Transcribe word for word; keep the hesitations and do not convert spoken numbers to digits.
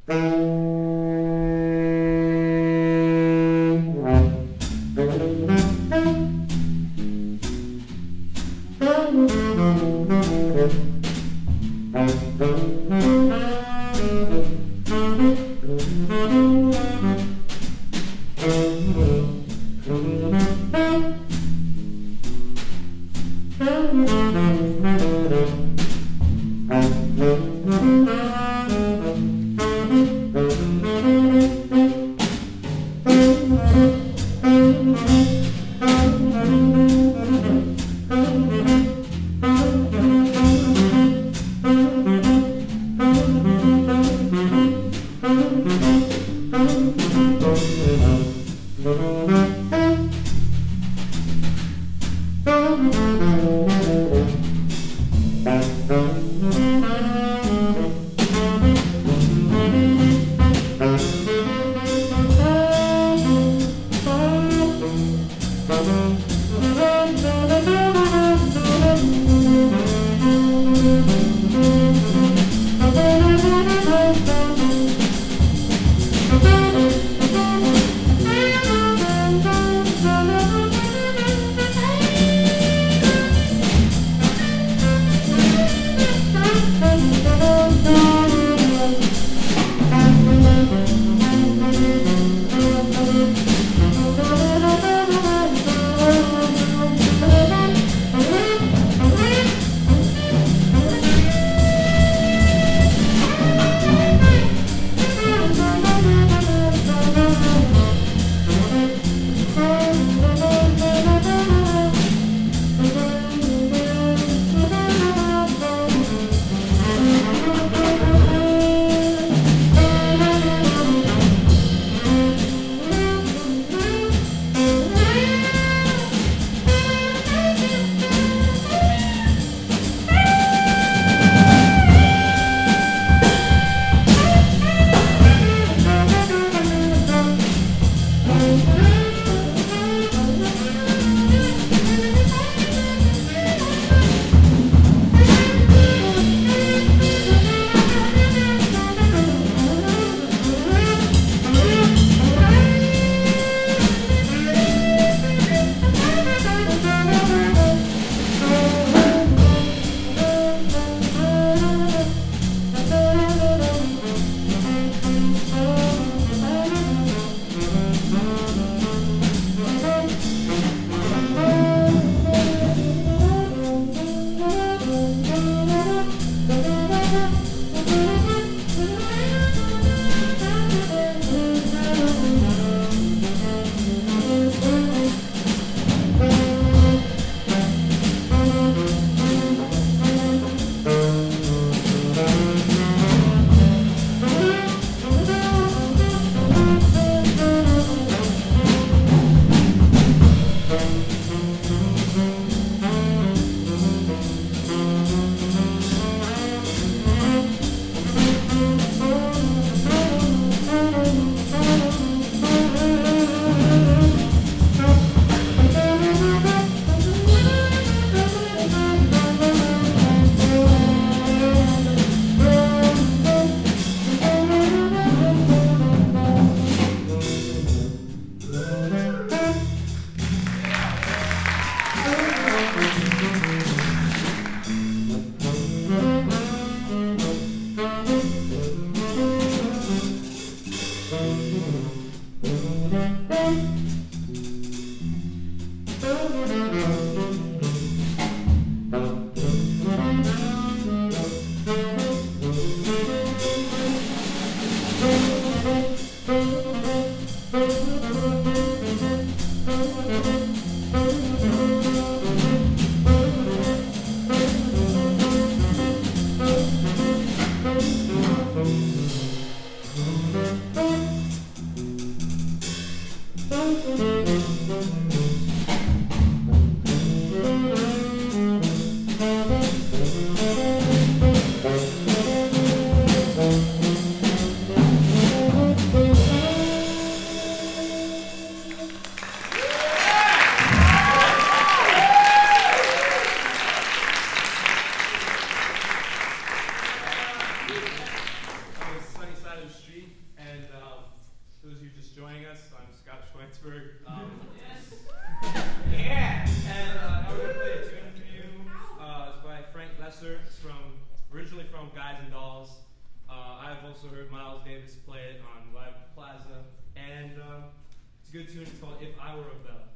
Thank you. those of you just joining us, I'm Scott Schweitzberg. Um, Yes. yeah! And uh, now we're going to play a tune for you. Uh, it's by Frank Lesser. It's from originally from Guys and Dolls. Uh, I've also heard Miles Davis play it on Live Plaza. And uh, it's a good tune. It's called If I Were a Bell.